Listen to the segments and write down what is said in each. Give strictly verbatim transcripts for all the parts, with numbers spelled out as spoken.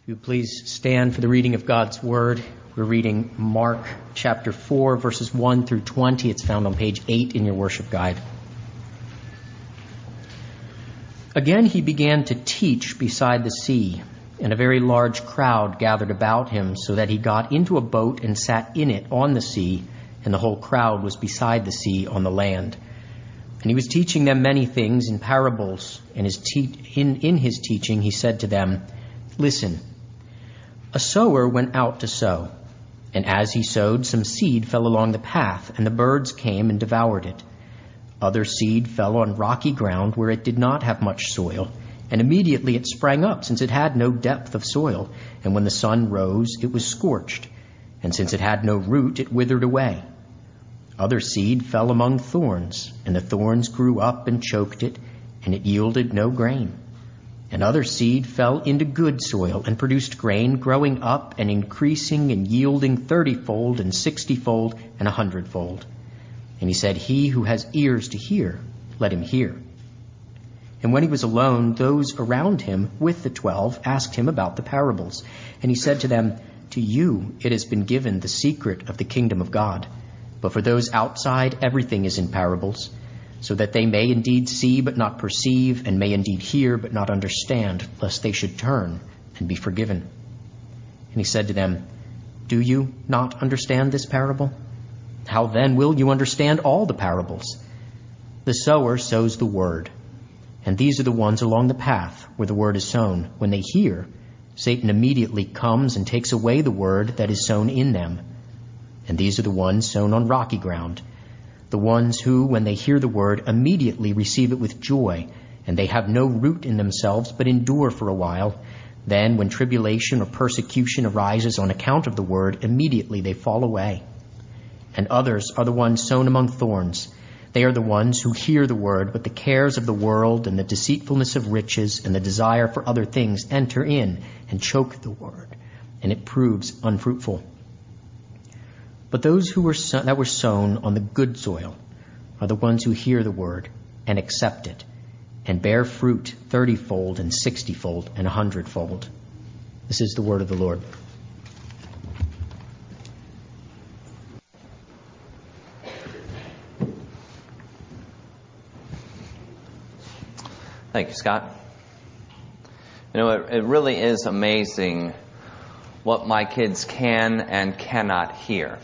If you please stand for the reading of God's Word. We're reading Mark chapter four, verses one through twenty. It's found on page eight in your worship guide. Again he began to teach beside the sea, and a very large crowd gathered about him, so that he got into a boat and sat in it on the sea, and the whole crowd was beside the sea on the land. And he was teaching them many things in parables, and his te- in, in his teaching he said to them, "Listen, a sower went out to sow, and as he sowed, some seed fell along the path, and the birds came and devoured it. Other seed fell on rocky ground where it did not have much soil, and immediately it sprang up, since it had no depth of soil, and when the sun rose, it was scorched, and since it had no root, it withered away. Other seed fell among thorns, and the thorns grew up and choked it, and it yielded no grain. And other seed fell into good soil and produced grain, growing up and increasing and yielding thirty-fold and sixty-fold and a hundredfold." And he said, "He who has ears to hear, let him hear." And when he was alone, those around him with the twelve asked him about the parables. And he said to them, "To you it has been given the secret of the kingdom of God. But for those outside, everything is in parables, so that they may indeed see but not perceive, and may indeed hear but not understand, lest they should turn and be forgiven." And he said to them, "Do you not understand this parable? How then will you understand all the parables? The sower sows the word, and these are the ones along the path where the word is sown. When they hear, Satan immediately comes and takes away the word that is sown in them. And these are the ones sown on rocky ground, the ones who, when they hear the word, immediately receive it with joy, and they have no root in themselves, but endure for a while. Then, when tribulation or persecution arises on account of the word, immediately they fall away. And others are the ones sown among thorns. They are the ones who hear the word, but the cares of the world and the deceitfulness of riches and the desire for other things enter in and choke the word, and it proves unfruitful. But those who were so- that were sown on the good soil are the ones who hear the word and accept it, and bear fruit thirtyfold and sixtyfold and a hundredfold." This is the word of the Lord. Thank you, Scott. You know, it, it really is amazing what my kids can and cannot hear.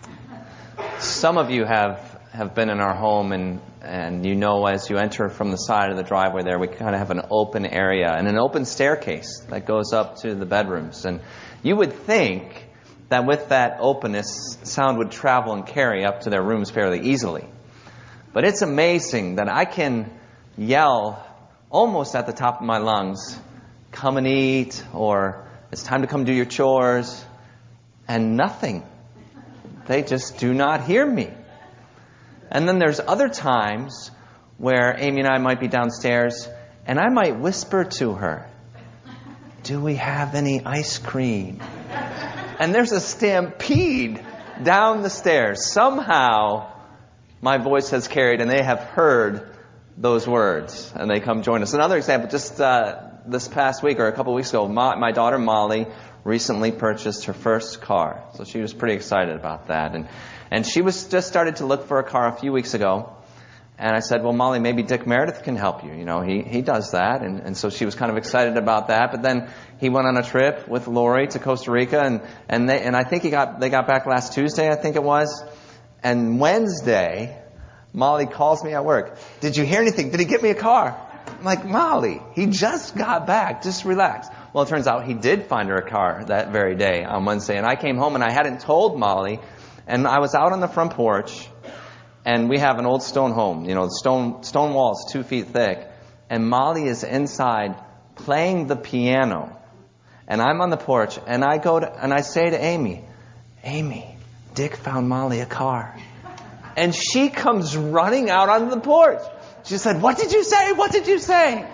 Some of you have, have been in our home, and, and you know as you enter from the side of the driveway there, we kind of have an open area and an open staircase that goes up to the bedrooms. And you would think that with that openness, sound would travel and carry up to their rooms fairly easily. But it's amazing that I can yell almost at the top of my lungs, "Come and eat," or "It's time to come do your chores," and nothing. They just do not hear me. And then there's other times where Amy and I might be downstairs, and I might whisper to her, "Do we have any ice cream?" And there's a stampede down the stairs. Somehow my voice has carried, and they have heard those words, and they come join us. Another example, just uh, this past week or a couple weeks ago, my, my daughter Molly recently purchased her first car, so she was pretty excited about that. And and she was just started to look for a car a few weeks ago, and I said, "Well, Molly, maybe Dick Meredith can help you. You know, he he does that." And and so she was kind of excited about that. But then he went on a trip with Lori to Costa Rica, and and they and I think he got they got back last Tuesday, I think it was, and Wednesday, Molly calls me at work. "Did you hear anything? Did he get me a car?" I'm like, "Molly, he just got back. Just relax." Well, it turns out he did find her a car that very day on Wednesday. And I came home and I hadn't told Molly. And I was out on the front porch. And we have an old stone home. You know, stone stone walls two feet thick. And Molly is inside playing the piano. And I'm on the porch. And I go to, and I say to Amy, "Amy, Dick found Molly a car." And she comes running out onto the porch. She said, "What did you say? What did you say?"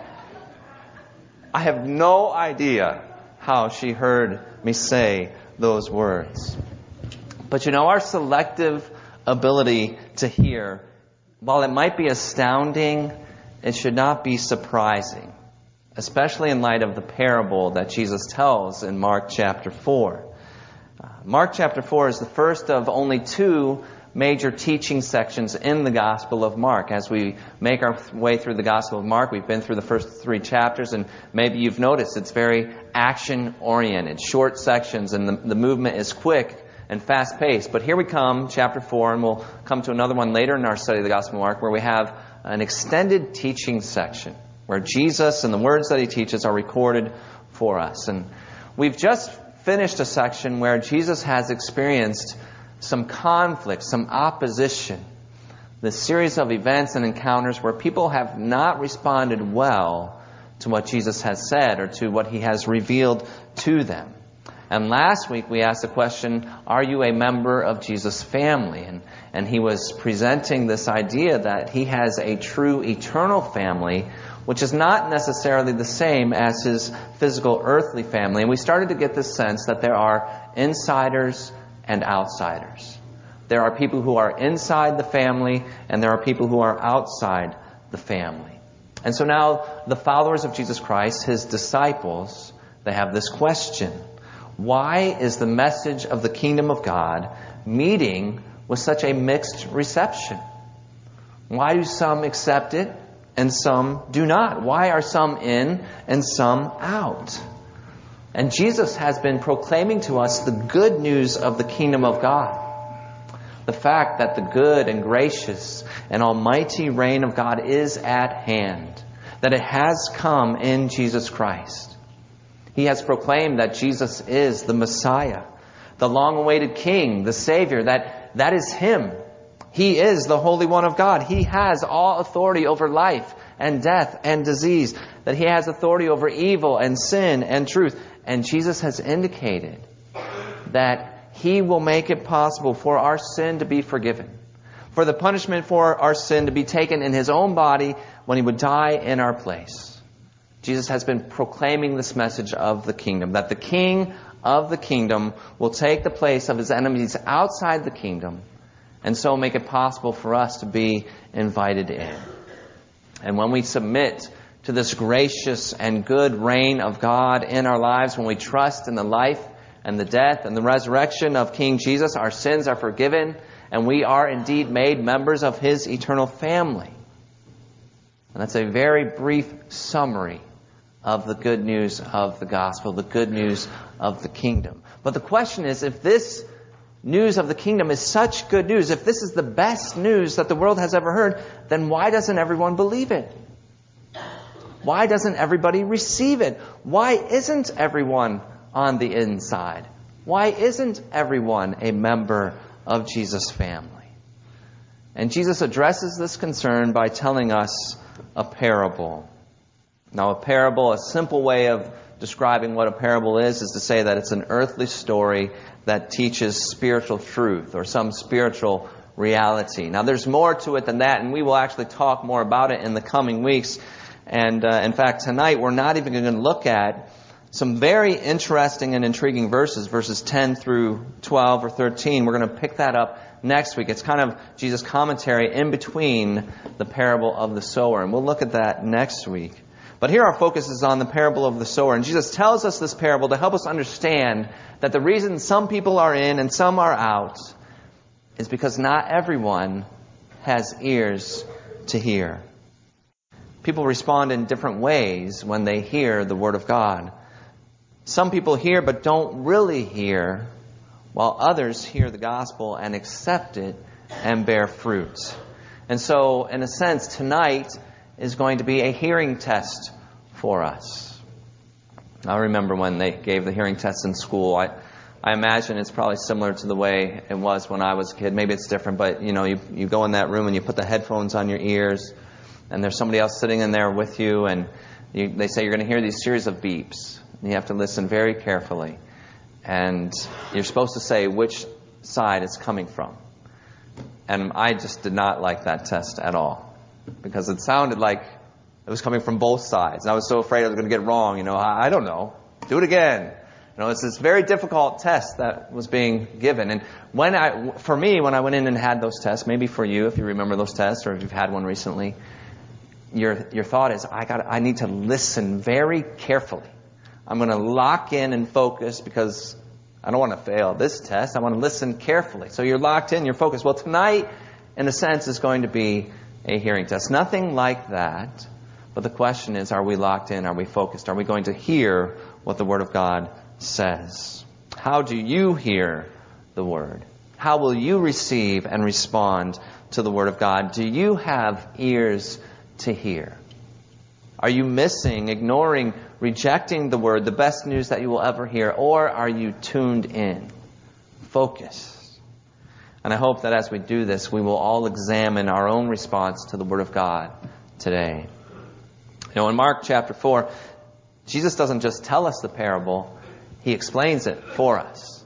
I have no idea how she heard me say those words. But you know, our selective ability to hear, while it might be astounding, it should not be surprising. especially in light of the parable that Jesus tells in Mark chapter four. Uh, Mark chapter four is the first of only two major teaching sections in the Gospel of Mark. As we make our way through the Gospel of Mark, we've been through the first three chapters, and maybe you've noticed it's very action-oriented, short sections, and the, the movement is quick and fast-paced. But here we come, chapter four, and we'll come to another one later in our study of the Gospel of Mark, where we have an extended teaching section, where Jesus and the words that He teaches are recorded for us. And we've just finished a section where Jesus has experienced some conflict, some opposition, this series of events and encounters where people have not responded well to what Jesus has said or to what He has revealed to them. And last week we asked the question, are you a member of Jesus' family? And, and He was presenting this idea that He has a true eternal family, which is not necessarily the same as His physical earthly family. And we started to get this sense that there are insiders and outsiders. There are people who are inside the family, and there are people who are outside the family. And so now the followers of Jesus Christ, His disciples, they have this question. Why is the message of the kingdom of God meeting with such a mixed reception? Why do some accept it and some do not? Why are some in and some out? And Jesus has been proclaiming to us the good news of the kingdom of God. The fact that the good and gracious and almighty reign of God is at hand. That it has come in Jesus Christ. He has proclaimed that Jesus is the Messiah, the long-awaited King, the Savior, that that is Him. He is the Holy One of God. He has all authority over life and death and disease. That He has authority over evil and sin and truth. And Jesus has indicated that He will make it possible for our sin to be forgiven. For the punishment for our sin to be taken in His own body when He would die in our place. Jesus has been proclaiming this message of the kingdom. That the King of the kingdom will take the place of His enemies outside the kingdom. And so make it possible for us to be invited in. And when we submit to this gracious and good reign of God in our lives, when we trust in the life and the death and the resurrection of King Jesus, our sins are forgiven and we are indeed made members of His eternal family. And that's a very brief summary of the good news of the gospel, the good news of the kingdom. But the question is, if this news of the kingdom is such good news, if this is the best news that the world has ever heard, then why doesn't everyone believe it? Why doesn't everybody receive it? Why isn't everyone on the inside? Why isn't everyone a member of Jesus' family? And Jesus addresses this concern by telling us a parable. Now, a parable, a simple way of describing what a parable is, is to say that it's an earthly story that teaches spiritual truth or some spiritual reality. Now, there's more to it than that, and we will actually talk more about it in the coming weeks. And uh, in fact, tonight we're not even going to look at some very interesting and intriguing verses, verses ten through twelve or thirteen. We're going to pick that up next week. It's kind of Jesus' commentary in between the parable of the sower, and we'll look at that next week. But here our focus is on the parable of the sower. And Jesus tells us this parable to help us understand that the reason some people are in and some are out is because not everyone has ears to hear. People respond in different ways when they hear the Word of God. Some people hear but don't really hear, while others hear the gospel and accept it and bear fruit. And so, in a sense, tonight is going to be a hearing test for us. I remember when they gave the hearing test in school. I, I imagine it's probably similar to the way it was when I was a kid. Maybe it's different, but you know, you, you go in that room and you put the headphones on your ears, and there's somebody else sitting in there with you, and you, they say you're going to hear these series of beeps. And you have to listen very carefully. And you're supposed to say which side it's coming from. And I just did not like that test at all. Because it sounded like it was coming from both sides. And I was so afraid I was going to get it wrong. You know, I, I don't know. Do it again. You know, it's this very difficult test that was being given. And when I, for me, when I went in and had those tests, maybe for you, if you remember those tests, or if you've had one recently, your your thought is, I got I need to listen very carefully. I'm going to lock in and focus because I don't want to fail this test. I want to listen carefully. So you're locked in, you're focused. Well, tonight, in a sense, is going to be a hearing test. Nothing like that. But the question is, are we locked in? Are we focused? Are we going to hear what the Word of God says? How do you hear the Word? How will you receive and respond to the Word of God? Do you have ears to hear? Are you missing, ignoring, rejecting the Word, the best news that you will ever hear? Or are you tuned in, focused? And I hope that as we do this, we will all examine our own response to the Word of God today. You know, in Mark chapter four, Jesus doesn't just tell us the parable, He explains it for us.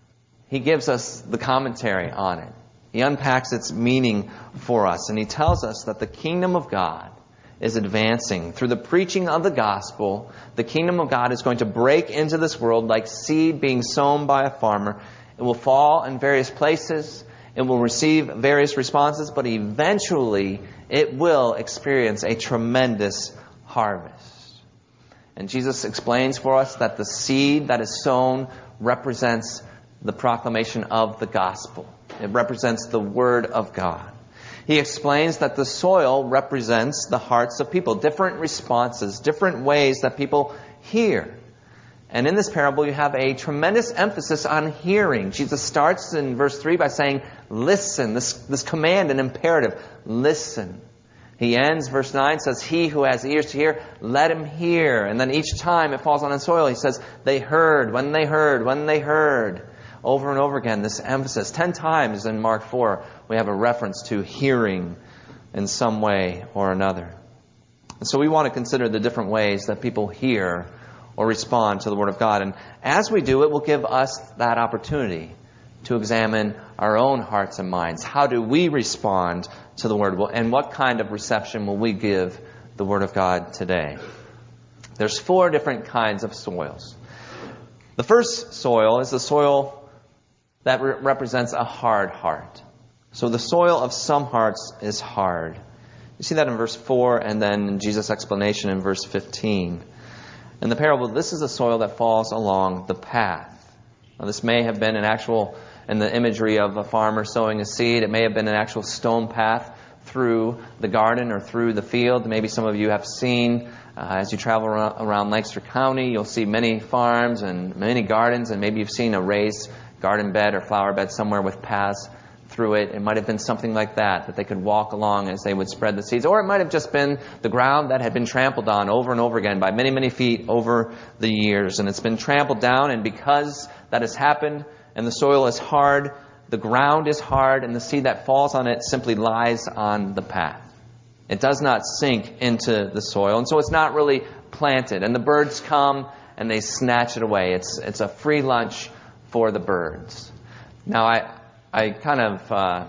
He gives us the commentary on it. He unpacks its meaning for us, and He tells us that the kingdom of God is advancing. Through the preaching of the gospel, the kingdom of God is going to break into this world like seed being sown by a farmer. It will fall in various places. It will receive various responses, but eventually it will experience a tremendous harvest. And Jesus explains for us that the seed that is sown represents the proclamation of the gospel. It represents the Word of God. He explains that the soil represents the hearts of people, different responses, different ways that people hear. And in this parable, you have a tremendous emphasis on hearing. Jesus starts in verse three by saying, listen, this, this command, an imperative, listen. He ends, verse nine says, he who has ears to hear, let him hear. And then each time it falls on the soil, he says, they heard, when they heard, when they heard. Over and over again, this emphasis. Ten times in Mark four, we have a reference to hearing in some way or another. And so we want to consider the different ways that people hear or respond to the Word of God. And as we do, it will give us that opportunity to examine our own hearts and minds. How do we respond to the Word? And what kind of reception will we give the Word of God today? There's four different kinds of soils. The first soil is the soil that re- represents a hard heart. So the soil of some hearts is hard. You see that in verse four and then in Jesus' explanation in verse fifteen. In the parable, this is a soil that falls along the path. Now, this may have been an actual, in the imagery of a farmer sowing a seed, it may have been an actual stone path through the garden or through the field. Maybe some of you have seen, uh, as you travel around, around Lancaster County, you'll see many farms and many gardens, and maybe you've seen a raised garden bed or flower bed somewhere with paths through it. It might have been something like that, that they could walk along as they would spread the seeds. Or it might have just been the ground that had been trampled on over and over again by many, many feet over the years. And it's been trampled down, and because that has happened and the soil is hard, the ground is hard, and the seed that falls on it simply lies on the path. It does not sink into the soil, and so it's not really planted. And the birds come and they snatch it away. It's it's a free lunch for the birds. Now, I I kind of uh,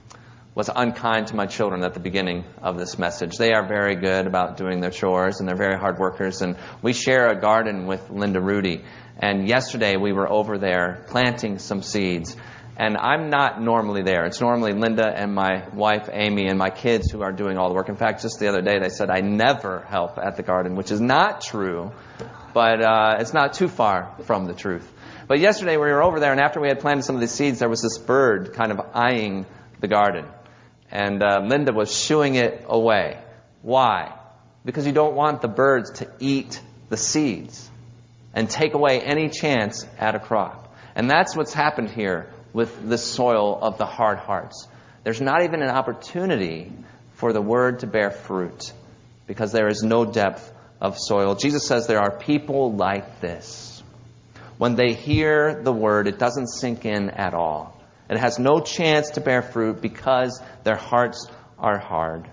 was unkind to my children at the beginning of this message. They are very good about doing their chores, and they're very hard workers. And we share a garden with Linda Rudy. And yesterday we were over there planting some seeds. And I'm not normally there. It's normally Linda and my wife, Amy, and my kids who are doing all the work. In fact, just the other day they said I never help at the garden, which is not true. But uh, it's not too far from the truth. But yesterday we were over there, and after we had planted some of these seeds, there was this bird kind of eyeing the garden. And uh, Linda was shooing it away. Why? Because you don't want the birds to eat the seeds and take away any chance at a crop. And that's what's happened here with the soil of the hard hearts. There's not even an opportunity for the word to bear fruit because there is no depth of soil. Jesus says there are people like this. When they hear the word, it doesn't sink in at all. It has no chance to bear fruit because their hearts are hard.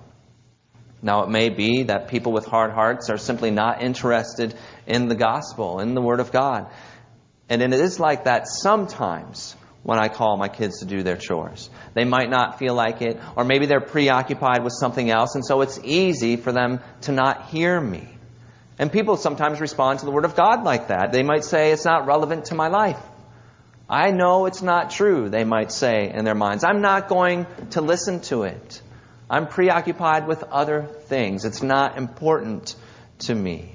Now, it may be that people with hard hearts are simply not interested in the gospel, in the Word of God. And it is like that sometimes when I call my kids to do their chores. They might not feel like it, or maybe they're preoccupied with something else, and so it's easy for them to not hear me. And people sometimes respond to the Word of God like that. They might say, it's not relevant to my life. I know it's not true, they might say in their minds. I'm not going to listen to it. I'm preoccupied with other things. It's not important to me.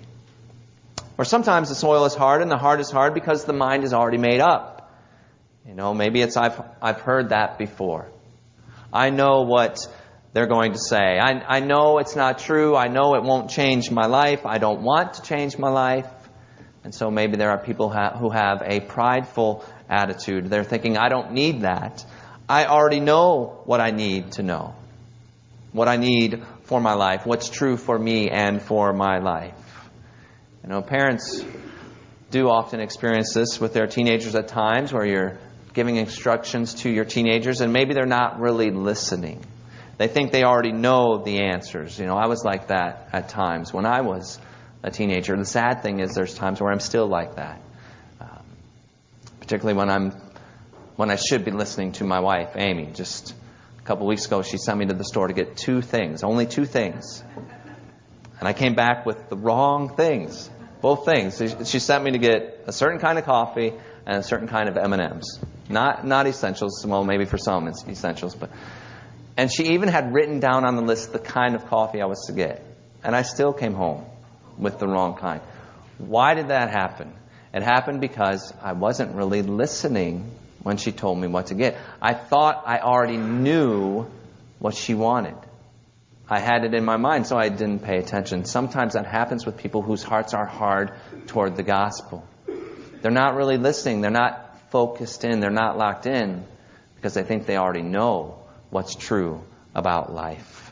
Or sometimes the soil is hard and the heart is hard because the mind is already made up. You know, maybe it's I've I've heard that before. I know what they're going to say. I, I know it's not true. I know it won't change my life. I don't want to change my life. And so maybe there are people ha- who have a prideful attitude. They're thinking, I don't need that. I already know what I need to know. What I need for my life. What's true for me and for my life. You know, parents do often experience this with their teenagers at times, where you're giving instructions to your teenagers and maybe they're not really listening. They think they already know the answers. You know, I was like that at times when I was a teenager. The sad thing is there's times where I'm still like that. Um, particularly when I'm when I should be listening to my wife, Amy. Just a couple weeks ago, she sent me to the store to get two things, only two things. And I came back with the wrong things, both things. She sent me to get a certain kind of coffee and a certain kind of M and M's. Not not essentials, well, maybe for some it's essentials, but and she even had written down on the list the kind of coffee I was to get. And I still came home with the wrong kind. Why did that happen? It happened because I wasn't really listening when she told me what to get. I thought I already knew what she wanted. I had it in my mind, so I didn't pay attention. Sometimes that happens with people whose hearts are hard toward the gospel. They're not really listening. They're not focused in. They're not locked in because they think they already know what's true about life.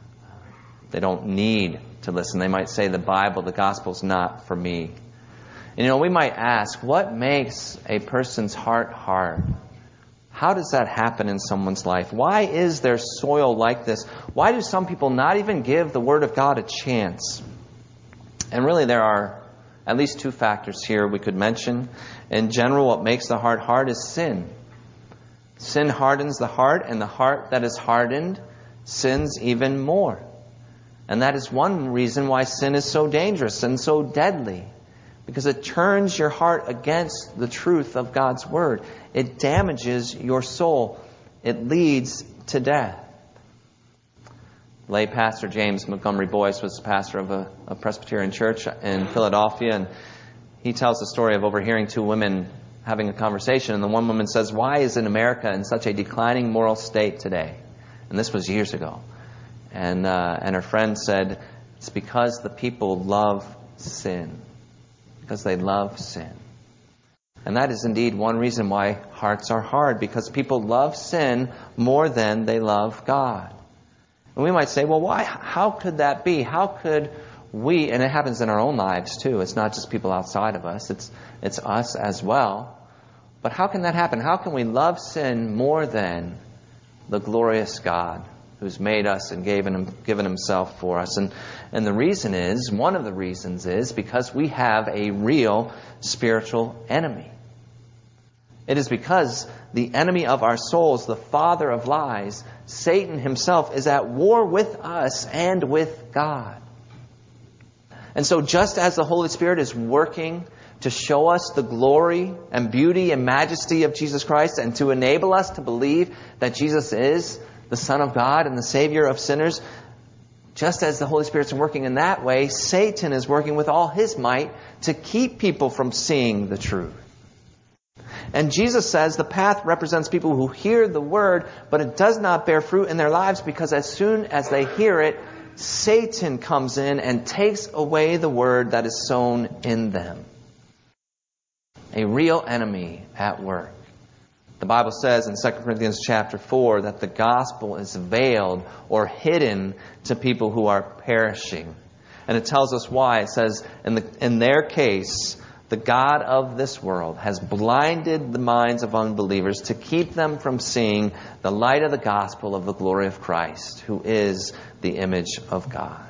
They don't need to listen. They might say the Bible, the gospel's not for me. And, you know, we might ask, what makes a person's heart hard? How does that happen in someone's life? Why is their soil like this? Why do some people not even give the Word of God a chance? And really there are at least two factors here we could mention. In general, what makes the heart hard is sin. Sin hardens the heart, and the heart that is hardened sins even more. And that is one reason why sin is so dangerous and so deadly. Because it turns your heart against the truth of God's Word. It damages your soul. It leads to death. Lay pastor James Montgomery Boyce was pastor of a, a Presbyterian church in Philadelphia, and he tells the story of overhearing two women having a conversation, and the one woman says, "Why is in America in such a declining moral state today?" And this was years ago. And uh, and her friend said, "It's because the people love sin. Because they love sin." And that is indeed one reason why hearts are hard, because people love sin more than they love God. And we might say, well, why? How could that be? How could we, and it happens in our own lives too, it's not just people outside of us, it's it's us as well. But how can that happen? How can we love sin more than the glorious God who's made us and given, him, given himself for us? And, and the reason is, one of the reasons is, because we have a real spiritual enemy. It is because the enemy of our souls, the father of lies, Satan himself, is at war with us and with God. And so just as the Holy Spirit is working to show us the glory and beauty and majesty of Jesus Christ, and to enable us to believe that Jesus is the Son of God and the Savior of sinners, just as the Holy Spirit's working in that way, Satan is working with all his might to keep people from seeing the truth. And Jesus says the path represents people who hear the word, but it does not bear fruit in their lives, because as soon as they hear it, Satan comes in and takes away the word that is sown in them. A real enemy at work. The Bible says in Second Corinthians chapter four that the gospel is veiled or hidden to people who are perishing. And it tells us why. It says, in, the, in their case, the God of this world has blinded the minds of unbelievers to keep them from seeing the light of the gospel of the glory of Christ, who is the image of God.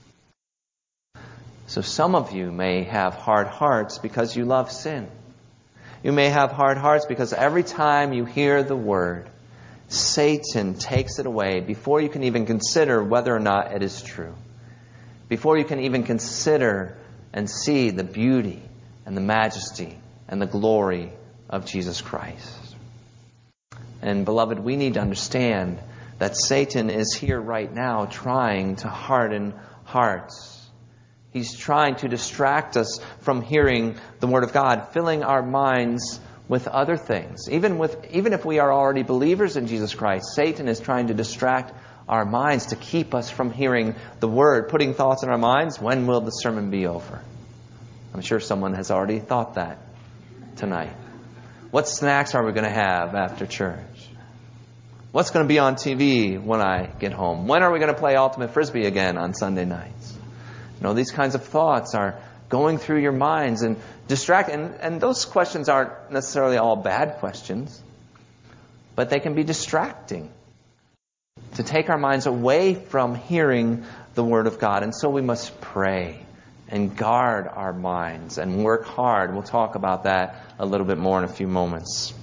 So some of you may have hard hearts because you love sin. You may have hard hearts because every time you hear the word, Satan takes it away before you can even consider whether or not it is true. Before you can even consider and see the beauty and the majesty and the glory of Jesus Christ. And beloved, we need to understand that Satan is here right now trying to harden hearts. He's trying to distract us from hearing the Word of God, filling our minds with other things. Even with, even if we are already believers in Jesus Christ, Satan is trying to distract our minds to keep us from hearing the Word, putting thoughts in our minds. When will the sermon be over? I'm sure someone has already thought that tonight. What snacks are we going to have after church? What's going to be on T V when I get home? When are we going to play Ultimate Frisbee again on Sunday nights? You know, these kinds of thoughts are going through your minds and distract. And, and those questions aren't necessarily all bad questions, but they can be distracting to take our minds away from hearing the Word of God. And so we must pray and guard our minds and work hard. We'll talk about that a little bit more in a few moments.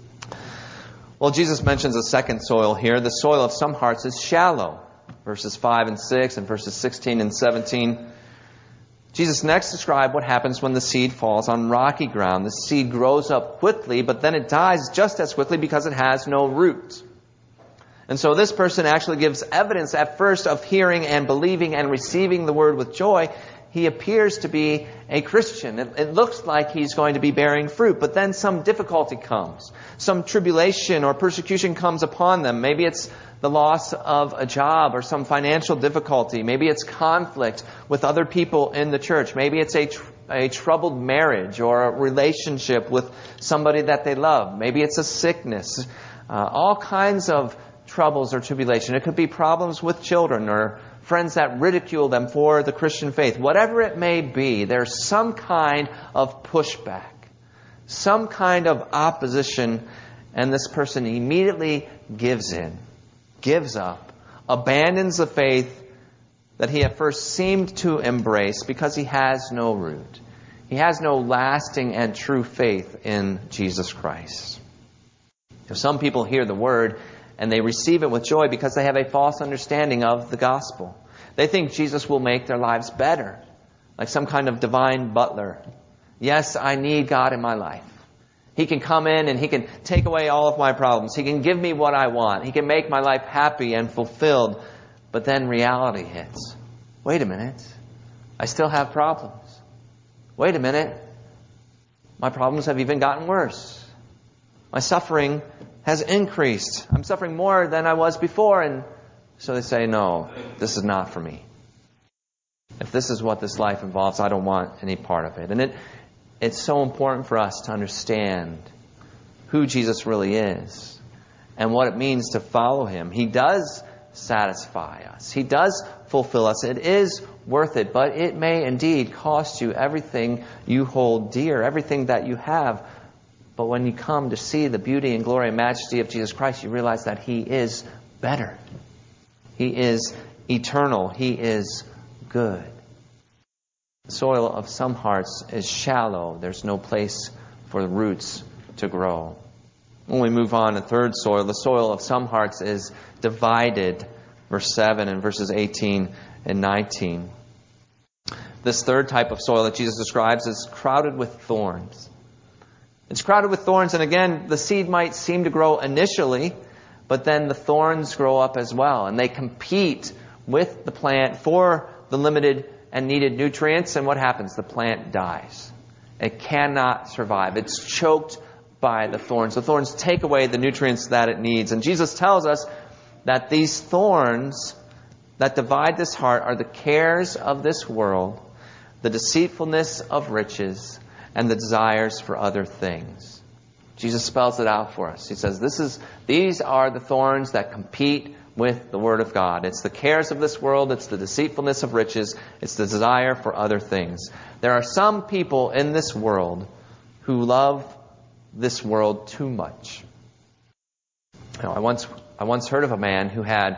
Well, Jesus mentions a second soil here. The soil of some hearts is shallow. Verses five and six and verses sixteen and seventeen. Jesus next described what happens when the seed falls on rocky ground. The seed grows up quickly, but then it dies just as quickly because it has no root. And so this person actually gives evidence at first of hearing and believing and receiving the Word with joy. He appears to be a Christian. It, it looks like he's going to be bearing fruit, but then some difficulty comes. Some tribulation or persecution comes upon them. Maybe it's the loss of a job or some financial difficulty. Maybe it's conflict with other people in the church. Maybe it's a, tr- a troubled marriage or a relationship with somebody that they love. Maybe it's a sickness. Uh, all kinds of troubles or tribulation. It could be problems with children or friends that ridicule them for the Christian faith. Whatever it may be, there's some kind of pushback, some kind of opposition, and this person immediately gives in, gives up, abandons the faith that he at first seemed to embrace because he has no root. He has no lasting and true faith in Jesus Christ. If some people hear the Word and they receive it with joy because they have a false understanding of the gospel. They think Jesus will make their lives better, like some kind of divine butler. Yes, I need God in my life. He can come in and He can take away all of my problems. He can give me what I want. He can make my life happy and fulfilled. But then reality hits. Wait a minute. I still have problems. Wait a minute. My problems have even gotten worse. My suffering has increased. I'm suffering more than I was before. And so they say, no, this is not for me. If this is what this life involves, I don't want any part of it. And it it's so important for us to understand who Jesus really is and what it means to follow Him. He does satisfy us. He does fulfill us. It is worth it, but it may indeed cost you everything you hold dear, everything that you have. But when you come to see the beauty and glory and majesty of Jesus Christ, you realize that He is better. He is eternal. He is good. The soil of some hearts is shallow. There's no place for the roots to grow. When we move on to third soil, the soil of some hearts is divided. Verse seven and verses eighteen and nineteen. This third type of soil that Jesus describes is crowded with thorns. It's crowded with thorns, and again, the seed might seem to grow initially, but then the thorns grow up as well, and they compete with the plant for the limited and needed nutrients, and what happens? The plant dies. It cannot survive. It's choked by the thorns. The thorns take away the nutrients that it needs, and Jesus tells us that these thorns that divide this heart are the cares of this world, the deceitfulness of riches, and the desires for other things. Jesus spells it out for us. He says, "This is these are the thorns that compete with the Word of God. It's the cares of this world, it's the deceitfulness of riches, it's the desire for other things." There are some people in this world who love this world too much. You know, I once I once heard of a man who had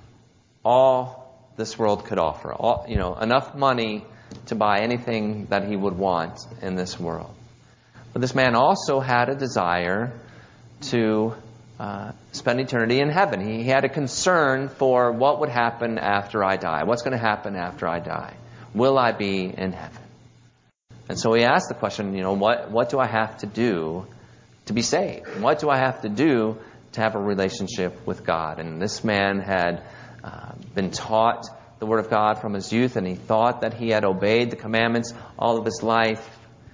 all this world could offer, all, you know, enough money to buy anything that he would want in this world. But this man also had a desire to uh, spend eternity in heaven. He had a concern for what would happen after I die. What's going to happen after I die? Will I be in heaven? And so he asked the question, you know, what, what do I have to do to be saved? What do I have to do to have a relationship with God. And this man had uh, been taught the Word of God from his youth, and he thought that he had obeyed the commandments all of his life.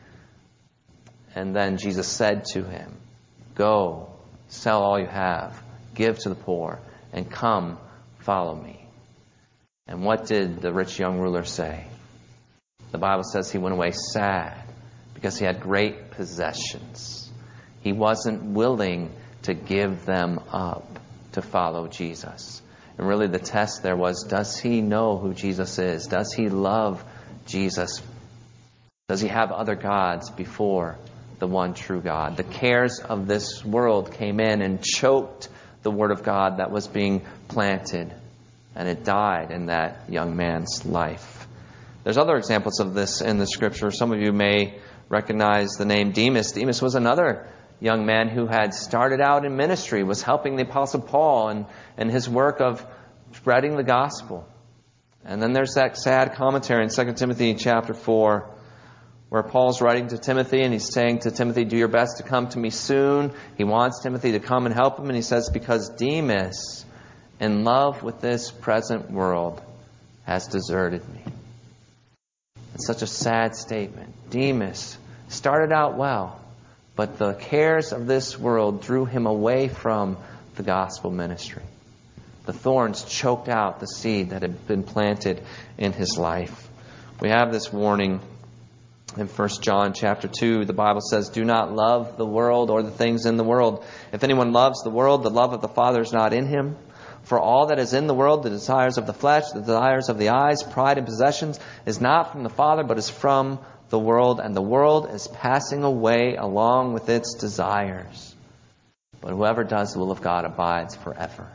And then Jesus said to him, "Go, sell all you have, give to the poor, and come, follow me." And what did the rich young ruler say? The Bible says he went away sad because he had great possessions. He wasn't willing to give them up to follow Jesus. And really the test there was, does he know who Jesus is? Does he love Jesus? Does he have other gods before the one true God? The cares of this world came in and choked the Word of God that was being planted, and it died in that young man's life. There's other examples of this in the Scripture. Some of you may recognize the name Demas. Demas was another young man who had started out in ministry, was helping the Apostle Paul and, and his work of spreading the gospel. And then there's that sad commentary in Second Timothy chapter four, where Paul's writing to Timothy, and he's saying to Timothy, "Do your best to come to me soon." He wants Timothy to come and help him, and he says, "Because Demas, in love with this present world, has deserted me." It's such a sad statement. Demas started out well, but the cares of this world drew him away from the gospel ministry. The thorns choked out the seed that had been planted in his life. We have this warning in First John chapter two. The Bible says, "Do not love the world or the things in the world. If anyone loves the world, the love of the Father is not in him. For all that is in the world, the desires of the flesh, the desires of the eyes, pride and possessions, is not from the Father, but is from the world. And the world is passing away along with its desires. But whoever does the will of God abides forever."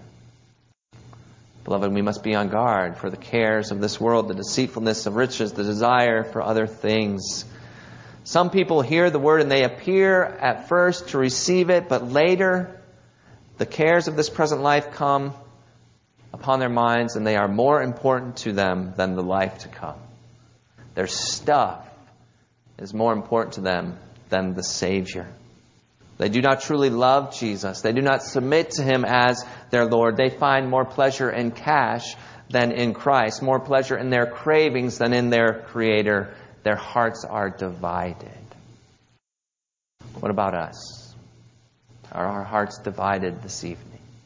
Beloved, we must be on guard for the cares of this world, the deceitfulness of riches, the desire for other things. Some people hear the word and they appear at first to receive it, but later the cares of this present life come upon their minds, and they are more important to them than the life to come. Their stuff is more important to them than the Savior. They do not truly love Jesus. They do not submit to Him as their Lord. They find more pleasure in cash than in Christ, more pleasure in their cravings than in their Creator. Their hearts are divided. What about us? Are our hearts divided this evening?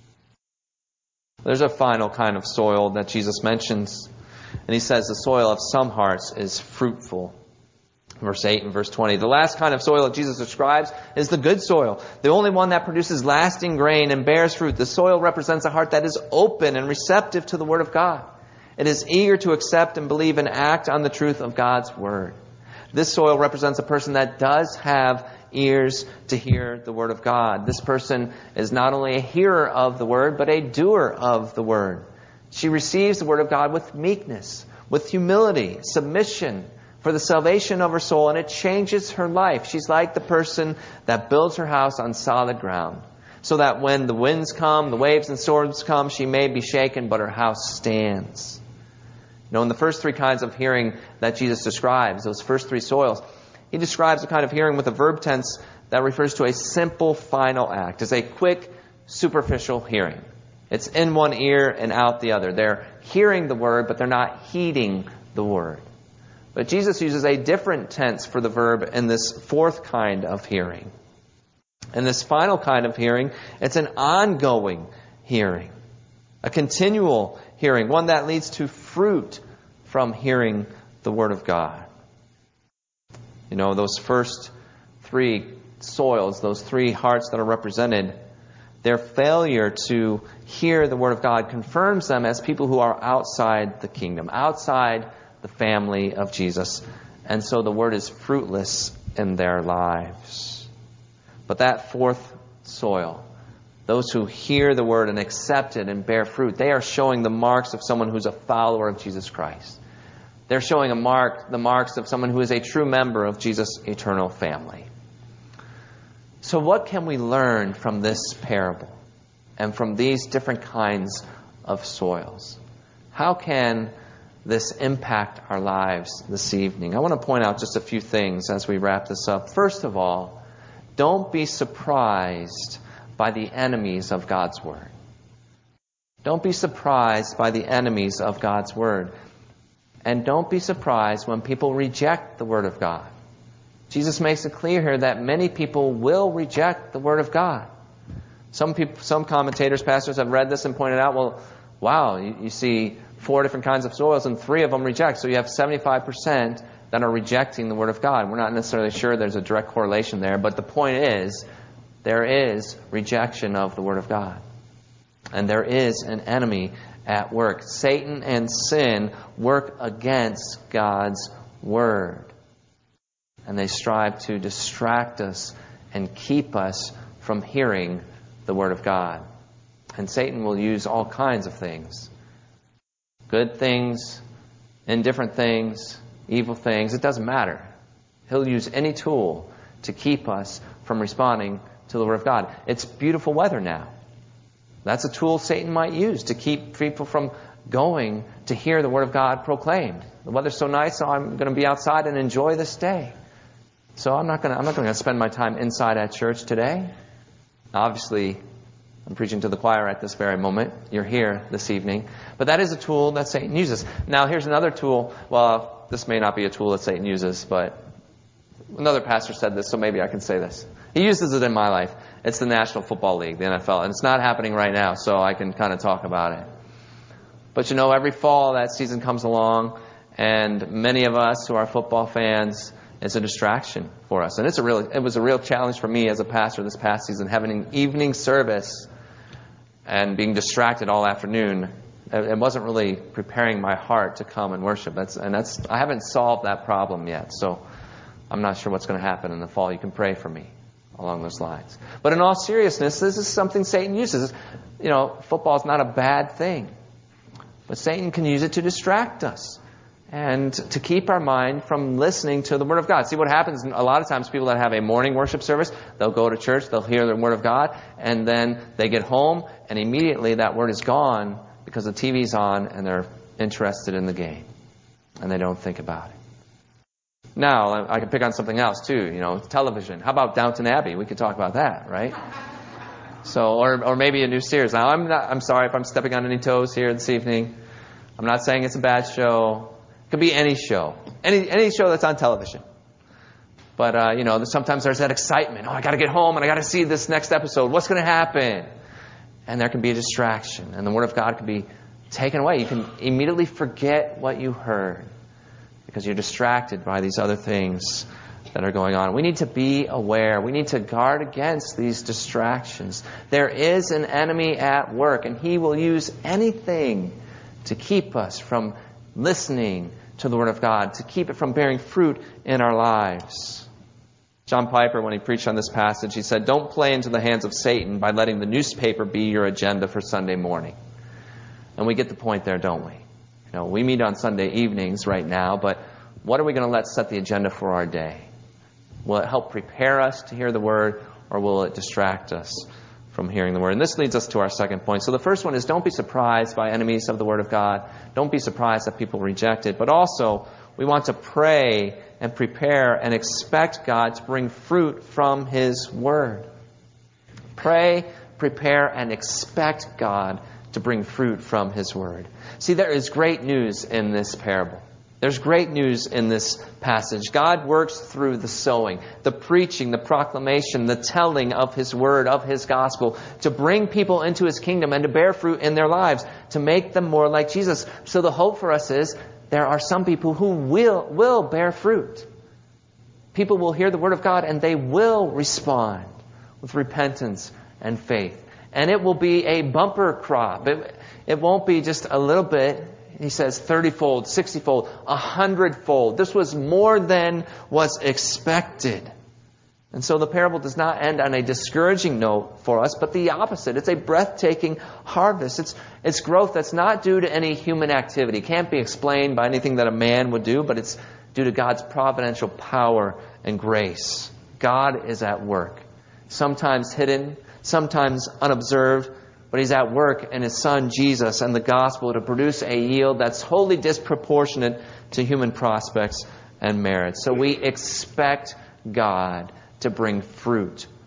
There's a final kind of soil that Jesus mentions, and He says the soil of some hearts is fruitful. Verse eight and verse twenty. The last kind of soil that Jesus describes is the good soil, the only one that produces lasting grain and bears fruit. The soil represents a heart that is open and receptive to the Word of God. It is eager to accept and believe and act on the truth of God's Word. This soil represents a person that does have ears to hear the Word of God. This person is not only a hearer of the Word, but a doer of the Word. She receives the Word of God with meekness, with humility, submission, for the salvation of her soul, and it changes her life. She's like the person that builds her house on solid ground, so that when the winds come, the waves and storms come, she may be shaken, but her house stands. You know, in the first three kinds of hearing that Jesus describes, those first three soils, He describes a kind of hearing with a verb tense that refers to a simple final act. It's a quick, superficial hearing. It's in one ear and out the other. They're hearing the Word, but they're not heeding the Word. But Jesus uses a different tense for the verb in this fourth kind of hearing. In this final kind of hearing, it's an ongoing hearing, a continual hearing, one that leads to fruit from hearing the Word of God. You know, those first three soils, those three hearts that are represented, their failure to hear the Word of God confirms them as people who are outside the kingdom, outside the family of Jesus. And so the Word is fruitless in their lives. But that fourth soil, those who hear the Word and accept it and bear fruit, they are showing the marks of someone who's a follower of Jesus Christ. They're showing a mark, the marks of someone who is a true member of Jesus' eternal family. So what can we learn from this parable and from these different kinds of soils? How can this impact our lives this evening? I want to point out just a few things as we wrap this up. First of all, don't be surprised by the enemies of God's Word. Don't be surprised by the enemies of God's Word. And don't be surprised when people reject the Word of God. Jesus makes it clear here that many people will reject the Word of God. Some people, some commentators, pastors have read this and pointed out, well, wow, you, you see four different kinds of soils and three of them reject. So you have seventy-five percent that are rejecting the Word of God. We're not necessarily sure there's a direct correlation there, but the point is, there is rejection of the Word of God. And there is an enemy at work. Satan and sin work against God's Word. And they strive to distract us and keep us from hearing the Word of God. And Satan will use all kinds of things. Good things, indifferent things, evil things. It doesn't matter. He'll use any tool to keep us from responding to the Word of God. It's beautiful weather now. That's a tool Satan might use to keep people from going to hear the Word of God proclaimed. The weather's so nice, so I'm going to be outside and enjoy this day. So I'm not going to, I'm not going to spend my time inside at church today. Obviously, I'm preaching to the choir at this very moment. You're here this evening. But that is a tool that Satan uses. Now, here's another tool. Well, this may not be a tool that Satan uses, but another pastor said this, so maybe I can say this. He uses it in my life. It's the National Football League, the N F L. And it's not happening right now, so I can kind of talk about it. But you know, every fall that season comes along, and many of us who are football fans, it's a distraction for us. And it's a real, it was a real challenge for me as a pastor this past season, having an evening service and being distracted all afternoon. It wasn't really preparing my heart to come and worship. That's, and that's, I haven't solved that problem yet, so I'm not sure what's going to happen in the fall. You can pray for me along those lines. But in all seriousness, this is something Satan uses. You know, football is not a bad thing. But Satan can use it to distract us and to keep our mind from listening to the Word of God. See, what happens a lot of times, people that have a morning worship service, they'll go to church, they'll hear the Word of God, and then they get home, and immediately that Word is gone because the T V's on and they're interested in the game. And they don't think about it. Now, I can pick on something else too, you know, television. How about Downton Abbey? We could talk about that, right? So, or or maybe a new series. Now, I'm not, I'm sorry if I'm stepping on any toes here this evening. I'm not saying it's a bad show. It could be any show, any any show that's on television. But uh, you know, sometimes there's that excitement. Oh, I got to get home and I got to see this next episode. What's going to happen? And there can be a distraction, and the Word of God can be taken away. You can immediately forget what you heard, because you're distracted by these other things that are going on. We need to be aware. We need to guard against these distractions. There is an enemy at work, and he will use anything to keep us from listening to the Word of God, to keep it from bearing fruit in our lives. John Piper, when he preached on this passage, he said, "Don't play into the hands of Satan by letting the newspaper be your agenda for Sunday morning." And we get the point there, don't we? You know, we meet on Sunday evenings right now, but what are we going to let set the agenda for our day? Will it help prepare us to hear the Word, or will it distract us from hearing the Word? And this leads us to our second point. So the first one is, don't be surprised by enemies of the Word of God. Don't be surprised that people reject it. But also, we want to pray and prepare and expect God to bring fruit from His Word. Pray, prepare, and expect God to bring fruit from His Word. See, there is great news in this parable. There's great news in this passage. God works through the sowing, the preaching, the proclamation, the telling of His Word, of His gospel, to bring people into His kingdom and to bear fruit in their lives, to make them more like Jesus. So the hope for us is there are some people who will, will bear fruit. People will hear the Word of God and they will respond with repentance and faith. And it will be a bumper crop. It, it won't be just a little bit. He says thirty-fold, sixty-fold, a hundred-fold. This was more than was expected. And so the parable does not end on a discouraging note for us, but the opposite. It's a breathtaking harvest. It's, it's growth that's not due to any human activity. It can't be explained by anything that a man would do, but it's due to God's providential power and grace. God is at work, sometimes hidden, sometimes unobserved, but He's at work in His Son Jesus and the gospel to produce a yield that's wholly disproportionate to human prospects and merits. So we expect God to bring fruit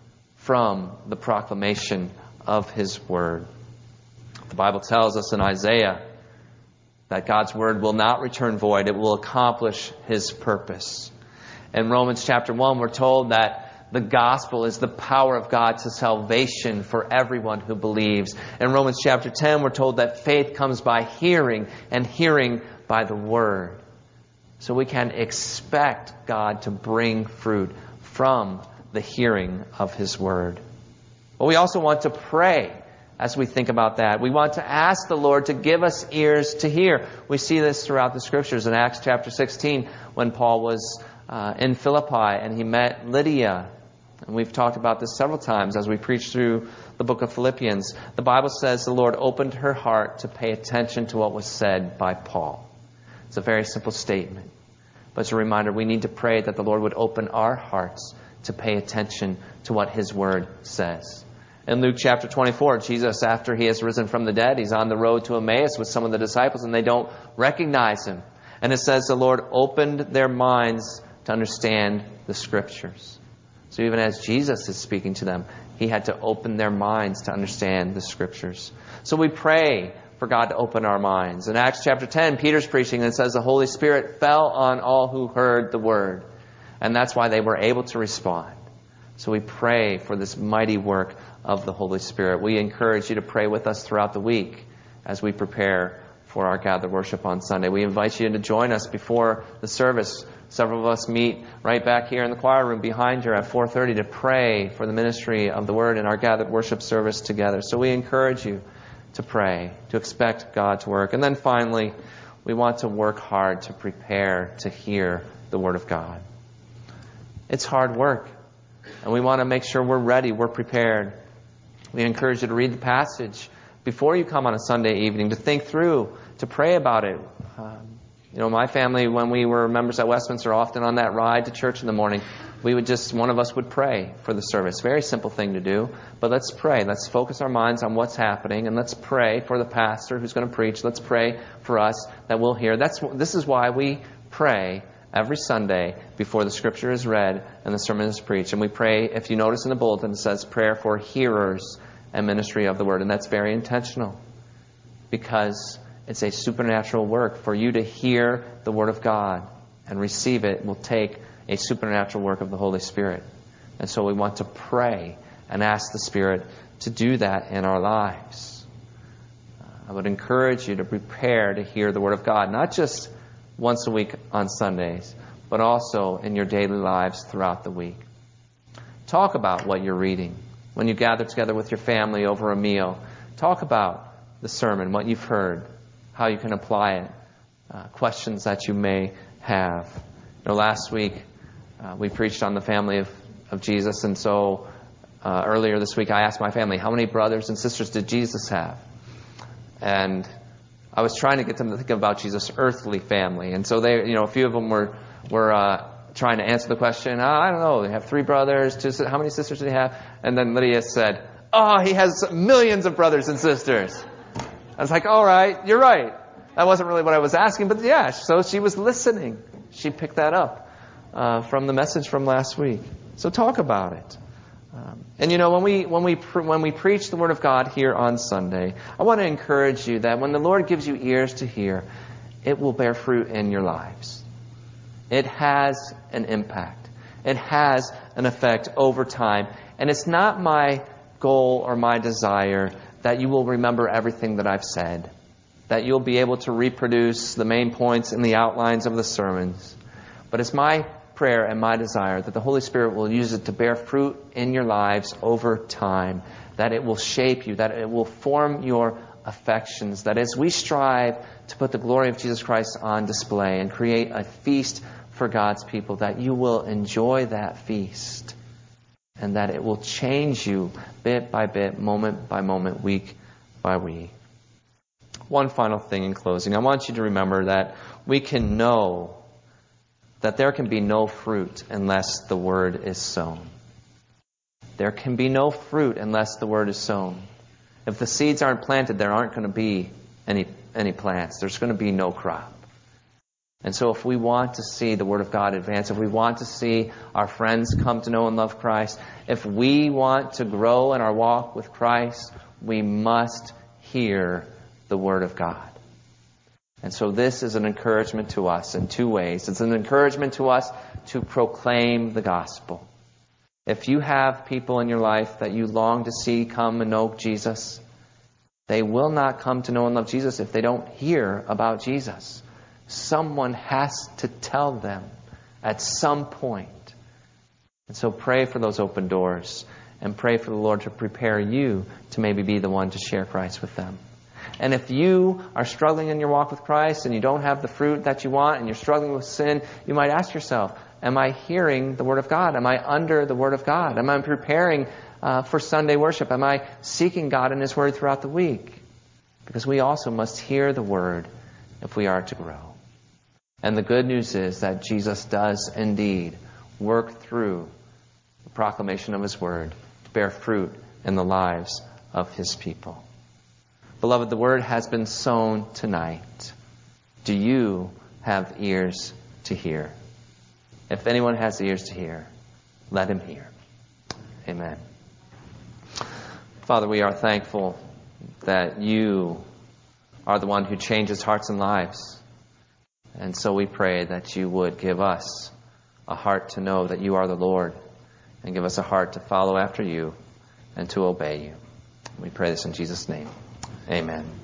from the proclamation of His Word. The Bible tells us in Isaiah that God's Word will not return void. It will accomplish His purpose. In Romans chapter one, we're told that the gospel is the power of God to salvation for everyone who believes. In Romans chapter ten, we're told that faith comes by hearing, and hearing by the Word. So we can expect God to bring fruit from the hearing of His Word. But we also want to pray as we think about that. We want to ask the Lord to give us ears to hear. We see this throughout the Scriptures in Acts chapter sixteen when Paul was uh, in Philippi and he met Lydia. And we've talked about this several times as we preach through the book of Philippians. The Bible says the Lord opened her heart to pay attention to what was said by Paul. It's a very simple statement. But it's a reminder we need to pray that the Lord would open our hearts to pay attention to what His Word says. In Luke chapter twenty-four, Jesus, after He has risen from the dead, He's on the road to Emmaus with some of the disciples, and they don't recognize Him. And it says the Lord opened their minds to understand the Scriptures. So even as Jesus is speaking to them, He had to open their minds to understand the Scriptures. So we pray for God to open our minds. In Acts chapter ten, Peter's preaching, and it says the Holy Spirit fell on all who heard the Word. And that's why they were able to respond. So we pray for this mighty work of the Holy Spirit. We encourage you to pray with us throughout the week as we prepare for our gathered worship on Sunday. We invite you to join us before the service. Several of us meet right back here in the choir room behind you at four thirty to pray for the ministry of the Word in our gathered worship service together. So we encourage you to pray, to expect God to work. And then finally, we want to work hard to prepare to hear the Word of God. It's hard work, and we want to make sure we're ready, we're prepared. We encourage you to read the passage before you come on a Sunday evening, to think through, to pray about it. Um, you know, my family, when we were members at Westminster, often on that ride to church in the morning, we would just, one of us would pray for the service. Very simple thing to do, but let's pray. Let's focus our minds on what's happening, and let's pray for the pastor who's going to preach. Let's pray for us that we'll hear. That's This is why we pray every Sunday before the Scripture is read and the sermon is preached. And we pray, if you notice in the bulletin, it says prayer for hearers and ministry of the Word. And that's very intentional because it's a supernatural work. For you to hear the Word of God and receive it will take a supernatural work of the Holy Spirit. And so we want to pray and ask the Spirit to do that in our lives. I would encourage you to prepare to hear the Word of God, not just once a week on Sundays, but also in your daily lives throughout the week. Talk about what you're reading. When you gather together with your family over a meal, talk about the sermon, what you've heard, how you can apply it, uh, questions that you may have. You know, last week uh, we preached on the family of, of Jesus, and so uh, earlier this week I asked my family, how many brothers and sisters did Jesus have? And I was trying to get them to think about Jesus' earthly family. And so they, you know, a few of them were were uh, trying to answer the question. Oh, I don't know. They have three brothers. Two. How many sisters do they have? And then Lydia said, "Oh, he has millions of brothers and sisters." I was like, "All right, you're right." That wasn't really what I was asking, but yeah. So she was listening. She picked that up uh, from the message from last week. So talk about it. Um, and you know, when we when we pre- when we preach the Word of God here on Sunday, I want to encourage you that when the Lord gives you ears to hear, it will bear fruit in your lives. It has an impact. It has an effect over time. And it's not my goal or my desire that you will remember everything that I've said, that you'll be able to reproduce the main points in the outlines of the sermons. But it's my prayer and my desire that the Holy Spirit will use it to bear fruit in your lives over time, that it will shape you, that it will form your affections, that as we strive to put the glory of Jesus Christ on display and create a feast for God's people, that you will enjoy that feast and that it will change you bit by bit, moment by moment, week by week. One final thing in closing. I want you to remember that we can know that there can be no fruit unless the Word is sown. There can be no fruit unless the Word is sown. If the seeds aren't planted, there aren't going to be any any plants. There's going to be no crop. And so if we want to see the Word of God advance, if we want to see our friends come to know and love Christ, if we want to grow in our walk with Christ, we must hear the Word of God. And so this is an encouragement to us in two ways. It's an encouragement to us to proclaim the gospel. If you have people in your life that you long to see come and know Jesus, they will not come to know and love Jesus if they don't hear about Jesus. Someone has to tell them at some point. And so pray for those open doors and pray for the Lord to prepare you to maybe be the one to share Christ with them. And if you are struggling in your walk with Christ and you don't have the fruit that you want and you're struggling with sin, you might ask yourself, am I hearing the Word of God? Am I under the Word of God? Am I preparing uh, for Sunday worship? Am I seeking God in His Word throughout the week? Because we also must hear the Word if we are to grow. And the good news is that Jesus does indeed work through the proclamation of His Word to bear fruit in the lives of His people. Beloved, the Word has been sown tonight. Do you have ears to hear? If anyone has ears to hear, let him hear. Amen. Father, we are thankful that you are the one who changes hearts and lives. And so we pray that you would give us a heart to know that you are the Lord, and give us a heart to follow after you and to obey you. We pray this in Jesus' name. Amen.